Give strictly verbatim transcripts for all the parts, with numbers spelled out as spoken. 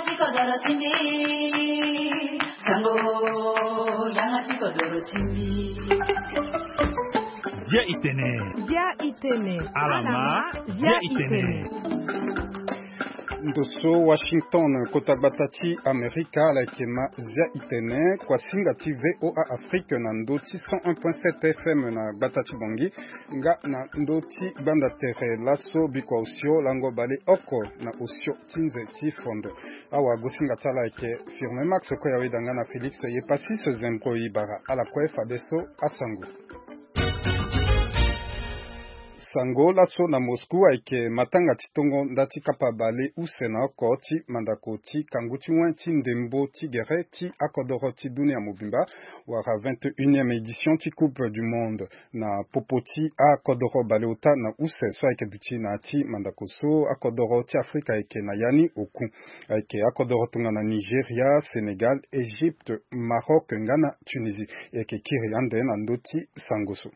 양아치꺼더러 침비 상고 양아치꺼더러 침비 Dia itene. Dia itene. Alama. Dia itene. Ndoso Washington kota batati Amerika la kema zia itene kwa singa T V O A Afrique na ndoti cent un point sept F M na batati bongi nga na ndoti banda tere laso biko osio lango bale oko na osio tinze ti fondo awa gosinga tala ke firme max ko yawe danga na Felix ye pasi se zenko ibara ala kwa fadeso asango Sango laso na Moscou aike matanga titongo ndati kapabale usena koti mandako ti kanguti wen ti ndembo ti gere ti akodoro ti dunia mobimba wara vingt et unième édition ti coupe du monde na popoti akodoro bale ota na use so aike duti na ti mandako so akodoro ti Afrika aike na yani oku aike akodoro tunga na Nigeria, Sénégal, Égypte, Maroc, Ghana, Tunisie aike kiri ande na ndoti sangoso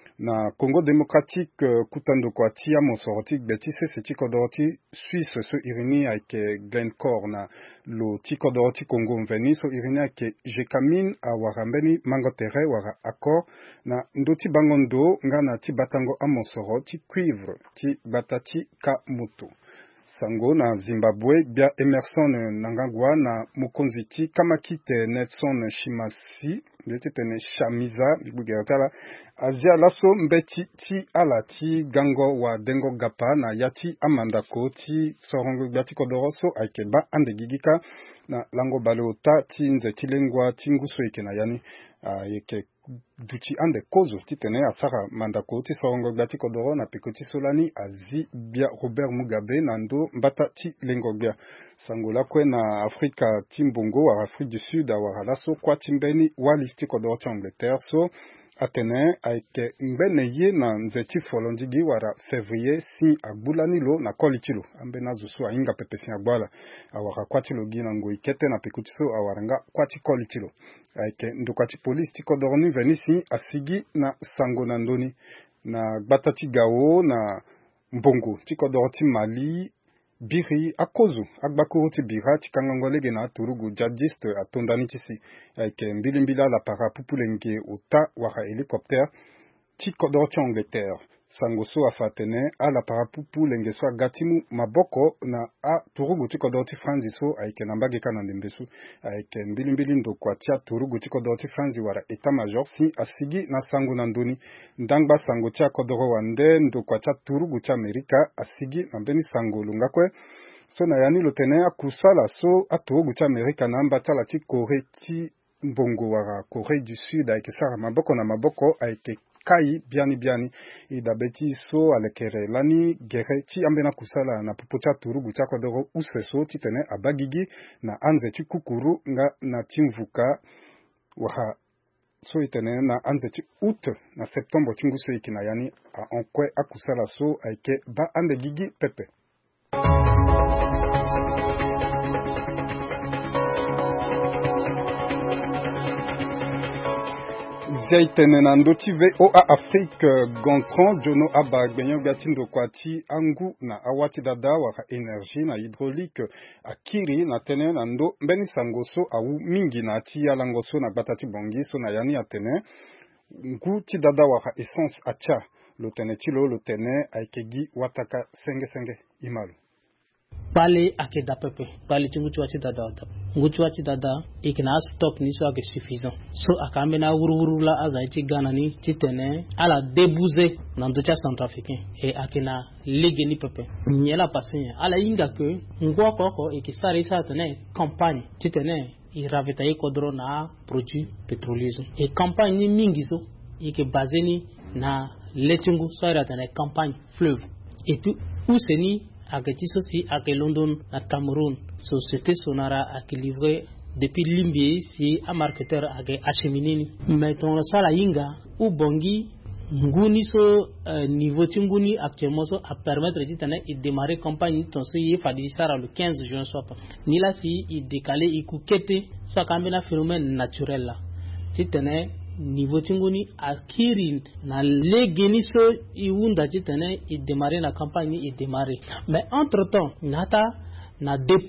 na Congo démocratique uh, kutando kwa tia monsoroti betise se tikodoroti Suisse so irini aike Glencore na lo tikodoroti Congo mveni so irini aike Jekamin a warambeni mangotere wara accord na ndoti bangondo ngana ti batango a monsoroti cuivre ti batati ka moto Sango na Zimbabwe bia Emerson Nangagwa na mokonzi ti kamakite Nelson Shimasi beti tene Shamiza bibugeratala Azia laso mbeti ti ala ti gango wa dengo gapa na yati amandako ti sorongo biati kodoroso aikeba ande gigika na lango baleota ti nze ti lengwa ti nguso ike na yani uh, yeke duti ande kozo ti tene asara mandako ti sorongo biati kodoro na pekoti solani azi bia Robert Mugabe na ndo mbata ti lengo bia sangola kwe na Afrika ti mbongo wa Afrique du Sud awara laso kwa timbeni wali ti kodoro ti Angleterre so Atene aike mbene ye na nzeti folondigi wara février si agbulanilo na kolitilo ambe na zusu ainga pepesi agbala awara kwatilo gina ngo ikete na pekutiso awaranga kwati kolitilo aike ndukati police tikodorni venisi asigi na sango na ndoni na batati gao na mbongo tikodorti Mali biri akozu agbakuru ti bira ti kangangolege na turugu jadiste atondani ti si aike mbilimbila la para pupulenge ota wara hélicoptère ti kodor ti Angleterre sangoso afatene a la para pupulenge so agatimu maboko na a turugu ti kodor ti Franzi so aike na mbageka na ndembesu aike mbilimbili ndokwa ti a turugu ti kodor ti Franzi wara état major si asigi na sango na ndoni ndangba sango ti akodoro wande ndokwa ti a turugu ti Amerika asigi na mbeni sango lungakwe so na yani lo tene akusala so a turugu ti Amerika na mbatala ti Corée ti mbongo wara Corée du Sud aike sara maboko na maboko aike kai biani biani idabeti so alekere lani gere ti ambena kusala na popocha turugu cha kodoro useso ti tene abagigi na anze ti kukuru nga na timvuka waha so itene na anze ti août na septembre ti nguso ikina yani a onkwe akusala so aike ba ande gigi pepe Zaitene na ndoti V O A Afrique Gontran Jono Aba Gbenyo Gatindo Kwati Angu na awati dada waka energie na hydraulique akiri na tene na ndo mbeni sangoso au mingi na ti yalangoso na batati bongi so na yani atene ngu ti dada waka essence acha lo tene tilo lo tene aikegi wataka senge senge imalu pale akeda pepe pale tingutu wati dada wata ngutu wati dada ikina stock ni so ake suffisant so akambe na wuru la azaiti Ghana ni titene ala débouser na ndocha centrafricain e akina lege ni pepe nyela passé ala inga ke ngwa koko ikisari sa tene campagne titene i ravitaye kodro na produits pétroliers et campagne ni mingi so ike basé ni na letingu so ra tene campagne fleuve et puis où c'est ni Agati sosi ake London na Cameroun société sonara ake livré depuis Limbie si a marketeur ake acheminini mettons ça la inga ou bongi nguni so euh, niveau tinguni actuellement so à permettre de tane et démarrer campagne ton so y fadi sara le quinze juin soit ni là si il décalé il coukete ça kamena phénomène naturel là titane niveau tinguni akiri na legeni so iunda titane i démarrer la campagne i démarrer mais entre temps nata na dépôt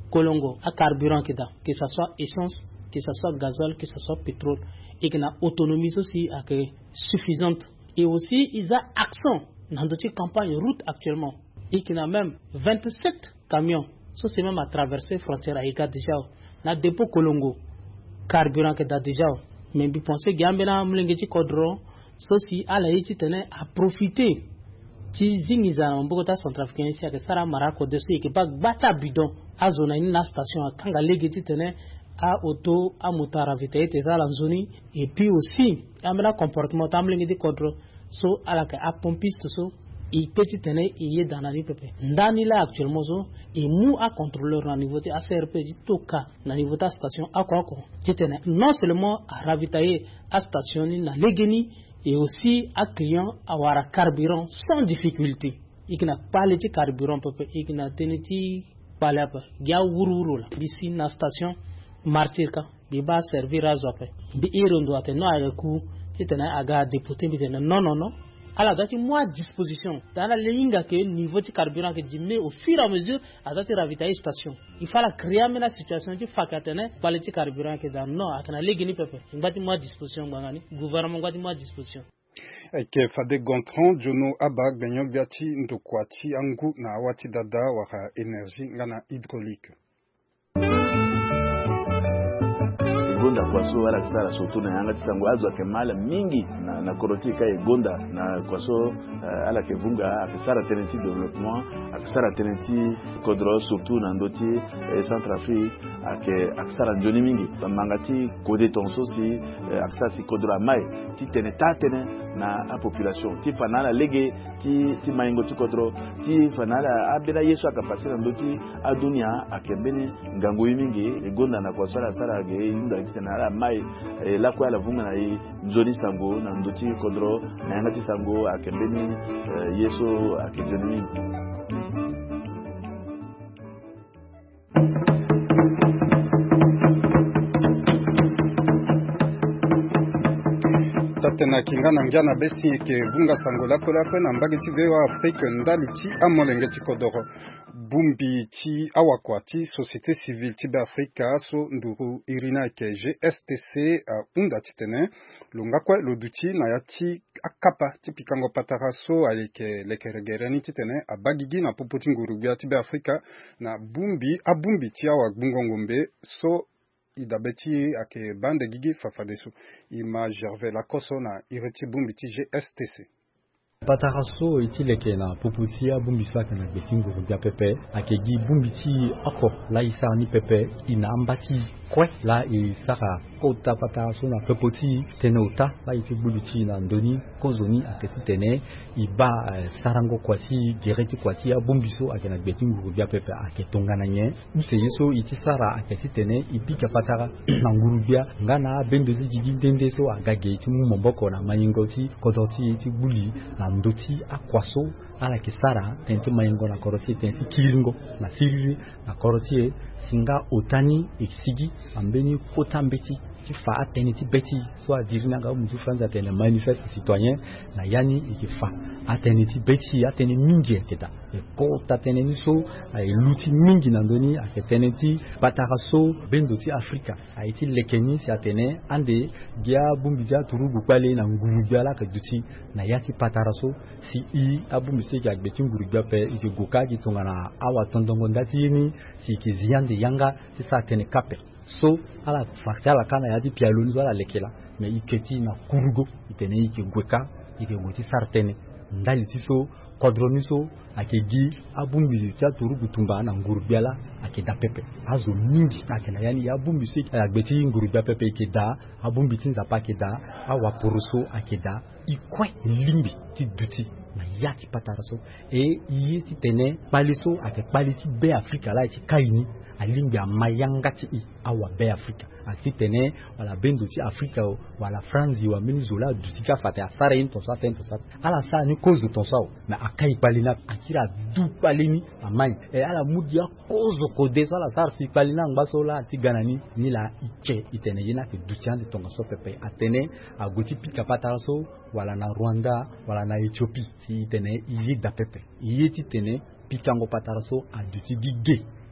Colongo, à carburant que que ce soit essence, que ce soit gasoil, que ce soit pétrole, et qu'il y a autonomie aussi suffisante. Et aussi, ils ont accent dans d'autres campagnes route actuellement. Et qu'il y a même vingt-sept camions. Ça, c'est même à traverser la frontière à Iga déjà. Dans le dépôt Colongo, carburant que déjà. Mais vous pensez qu'il y a un mlengeji kodro, ceci à la étude à profiter. Ci zingiza na mbogota centrafricain ici que sara marako dessus et que ba bata bidon a zona une station à kanga legeti tene a auto a motara vitesse et ça la zone et puis aussi amela comportement tamlingi de kodro so ala ka a pompiste so et petit tene y est dans la pepe ndani là actuellement so et mou a contrôleur na niveau de A C R P toka na niveau de station a quoi quoi tene non seulement à ravitailler à station na legeni et aussi à client avoir un carburant sans difficulté. Il n'a pas le carburant, il n'a pas le carburant. Il y a un ici dans la station, martyr, il va servir à Zopé. Il doit être un coup, il a député, non, non, non. Alors, date moi disposition. Dans la ligne que niveau de carburant que diminue au fur et à mesure, à date ravitailler station. Il faut la créer la situation qui fait que pas le carburant que dans non, à la ligne peuple. Il va moi disposition, gouvernement va moi disposition. Eke fade gontron jono abag benyok biati ndokwati angu na wati dada waka énergie ngana hydraulique. Gonda kwaso wala kisara soto na yanga tisango azo akemala mingi na na korotika e gonda na kwaso uh, ala kevunga akisara tenenti développement akisara tenenti kodro surtout na ndoti e Centrafrique ake akisara njoni mingi mangati kode tonso si uh, akisara si kodro mai ti tene tatene na a population ti fanala lege ti ti maingo ti kodro ti fanala abela yesu akapasira ndoti a dunia akembeni ngango mingi e gonda na kwaso ala sara ge inda na mai la kwa la vunga na i njoni sango na ndoti kodro na yanga ti sango akembeni yeso akejoni. Tatena kingana ngana besi ke vunga sango la kola pe na mbagi ti vewa Afrique ndali ti amolenge ti kodoro bumbi ti awakwa ti société civile ti be Afrika so nduru irina ke G S T C uh, unda ti tene lunga kwe loduti na ya ti akapa ti pikango patara so alike lekeregereni ti tene abagigi na popoti ngurubia ti be Afrika na bumbi abumbi ti awa gbungongombe so idabeti ake bande gigi fafadesu ima Gervais Lakoso na ireti bumbi ti G S T C. Pataraso iti leke na popusia bumbiswa kana betingo rubia pepe akegi bumbiti ako la isa ni pepe ina ambati kwe la i saka kota pataraso na pepoti tenota la iti bumbiti na ndoni kozoni akesi tene iba uh, sarango kwasi gereti kwasi ya bumbiso akena betingo rubia pepe aketongana nye use yeso iti sara akesi tene ipika patara na ngurubia ngana bendezi jigindende so agage iti mumboko na mayingoti kodoti iti buli na ndoti akwaso ala kisara tenti maingo na koroti tenti kilingo na siriri na koroti singa otani eksigi ambeni kotambeti ti fa ateni ti beti so adirina ga mutu franza tene manifeste citoyen na yani ikifa ateni ti beti ateni mingi keta e kota tene ni so ay luti mingi na ndoni aketene ti bataraso bendo ti Afrika aiti lekeni si atene ande gia bumbija turugu kwale na ngurubia la kaduti na yati pataraso si i abumbi se ga gbeti ngurubia pe ike goka gi tongana awa tondongo ndati ni si ke ziande yanga si sa tene kape so ala fakta la kana yati pialoni so ala lekela me iketi na kurugo itene ike gweka ike goti sartene ndali ti so kodroni so akegi abumbi tia turugu tumba na ngurubia la akeda pepe azo mingi akena yani ya bumbi se agbeti ngurubia pepe ikeda abumbi tinza pa keda awa poroso akeda ikwe limbi ti duti na yati pataraso e iye ti tene paliso ake palisi be Afrika la ti kaini alimbi amayanga ti i awa be Afrika ati tene wala bendo ti Afrika wala France wa Venezuela dutika fate asara in tonsa tento sa ala sa ni kozo tonsa na akai palina akira du palini amai e ala mudia kozo kode sala sar si palina ngbasola ti ganani ni la ike itene yina ke dutia de tonga so pepe atene agoti pika pataraso wala na Rwanda wala na Ethiopie si itene iye da pepe iye ti tene pikango pataraso aduti gige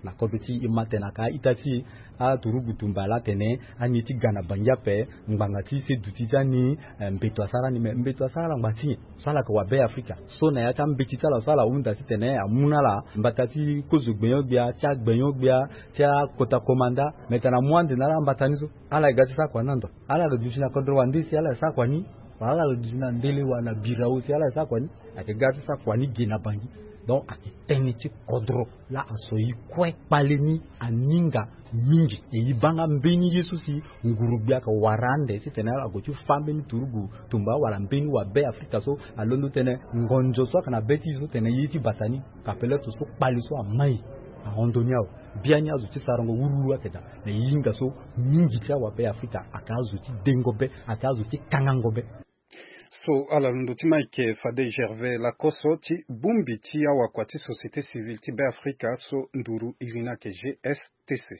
na kodoti imatena ka itati a turugu tumbala tene aniti gana banyape mbangati se dutijani mbeto asara ni mbeto asara ngati sala kwa be Africa so na ya tambiti sala sala unda tene amunala mbatati kozugbeyo bia cha gbeyo bia cha kota komanda metana mwande na mbatanizo ala igati sa kwa nando ala rudishina kodro wandisi ala sa kwa ni ala rudishina ndele wana birausi ala sa kwa ni akigati sa kwa ni gina bangi donc akiteniti kodro la asoyi kwe paleni aninga mingi e ibanga mbeni Yesu si ngurubia ka warande si tena agochu family turugu tumba wala mbeni wa be Africa so alondo tene ngonjo so kana beti so tene yiti batani kapele to so paliso amai a ondoniao bianya zo ti sarango wuru akeda ne yinga so mingi tia wa be Africa akazo ti dengobe akazo ti kangangobe. So ala ndo ti Mike Fade Gervais la koso ti bumbi ti awa kwa ti société civile ti be Africa so nduru irina ke G S T C.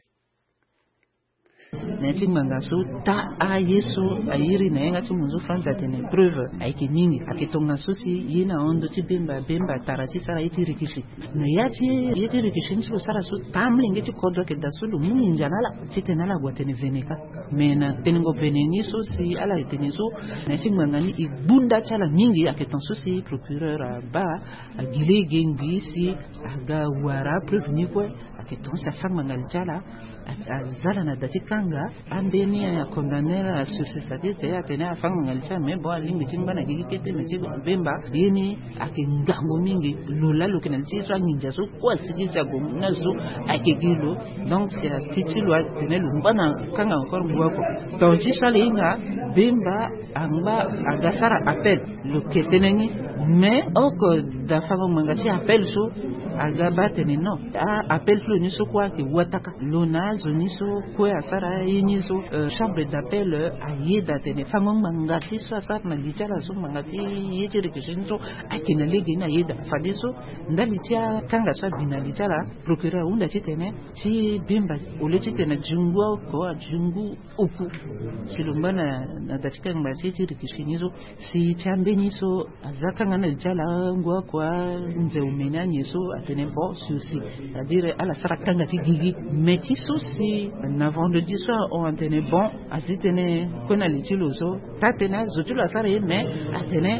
Neti mangaso ta a yeso a yiri na yenga tumunzo franza tene preuve aiki ningi akitonga susi yina ondo ti bemba bemba tarati sara iti rikishi no yati yiti rikishi nso sara so tamlinge ti kodro ke dasulu mungi njanala titenala gwatene veneka mena tenengo beneni so si ala itene so neti mangani ibunda chala mingi akiton susi procureur ba agile gengi si aga wara preuve ni kwe akiton sa fanga ngalchala azala na dati kanga ambeni ya condamner sur ce statut ya tena afanga ngalicha membo alingi timbana gigikete meti bemba yini akingango mingi lula lokena titwa ninja so kwa sigisa gomna so akegilo donc c'est la titilo tena lumbana kanga encore ngwako donc tisale inga bemba anga agasara appel le keteneni mais oko da fanga mangati appel so agabate no a appel flo ni so kwa ki wataka lona zoni so kwa asara yini so uh, chambre d'appel uh, ayeda tene famong mangati so asara na lijala so mangati yete rekishin so akina legi na yeda fadiso ndali tia kanga so bina lijala procureur unda titene ti bimba uleti tene jungwa ko jungu upu silumbana na datika ngati ti rekishin so si chambeni so azaka ngana lijala ngwa kwa nze umenani so atene bon souci c'est-à-dire à la sarakanga ti gigi meti souci na vendredi soir on atene bon azitene kona litilo so tatena zotula sare mais atene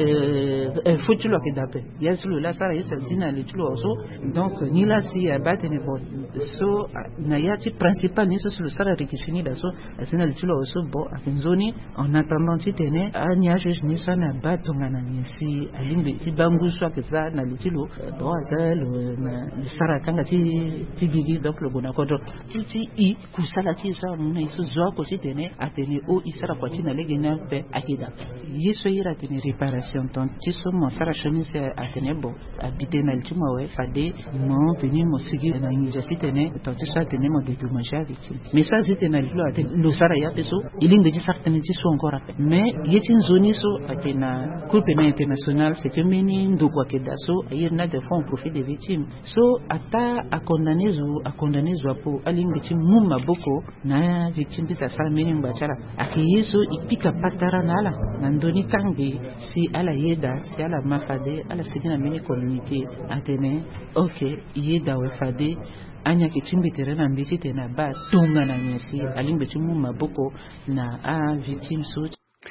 ak fotulo ke dape yasulu la sare sa zina litilo so donc ni la si batene bon so na yati principal ni so sur sare rikishini da so azina litilo so bon akinzoni en attendant ti tene anya juge ni so na batonga na si alimbe ti bangu so ke za na litilo do azal na sara kanga ti ti gigi donc le bona kodro ti ti i kusala ti sa na iso zo ko ti tene atene o isara ko ti na lege na pe akida yeso ira tene réparation ton ti so mo sara chemise atene bo habiter na tuma we fade mo venir mo sigi na ngi si tene to ti sa tene mo dédommage à victime mais ça c'était na lo atene lo sara ya peso ilinge ti certaine ti so encore mais yetin zoni so atena cour pénale internationale c'est que meni ndo kwa kedaso ayirna de fonds profit des victimes so ata a condamné zo a condamné zo po alingi ti muma boko na victime ta sara meni mbachara akiyeso ipika patara nala na ndoni kangi si ala yeda si ala mafade ala sigina meni communauté atene ok yeda we fade anya kichimbi terena mbiti tena ba tunga na nyesi alingi ti muma boko na a victime so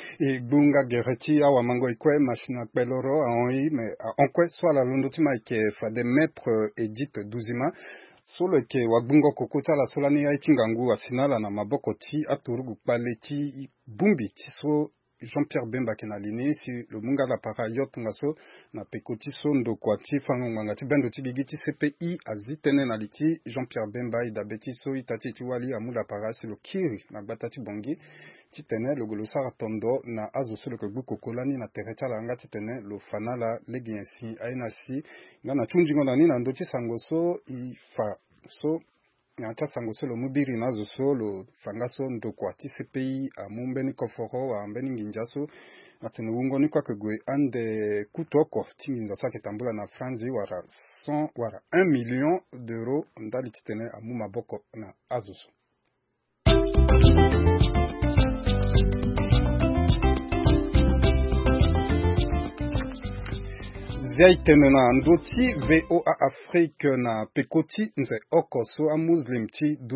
e bunga gereti awa mango ikwe machina peloro aoi mais onkwe swala londo tima ke fa de maître Edith Duzima solo ke wabungo kokota la solani ya itingangu asinala na maboko ti aturugu paleti bumbi so Jean-Pierre Bemba kenalini si le munga la para yotunga so na pekoti so ndo kwa ti fango ngati bendo ti gigiti C P I azitene na liti Jean-Pierre Bemba idabeti so itati ti wali amula para si lo kiri na batati bongi ti tene lo golo sara tondo na azo so lo kegbu kokolani na terecha la ngati tene lo fanala legi ensi aina si ngana chunjingo na ni na ndo ti sango so i fa so na ta sango solo mubiri nazo solo fangaso ndokwa ti C P I amumbeni koforo wa mbeni nginjaso atene wungo ni kwa kegwe ande kutoko ti nginjaso akitambula na franzi wara cent wara un million d'euros ndali titene amuma boko na azuso. zia itene na ndoti V O A Afrique na pekoti nze oko so a muslim chi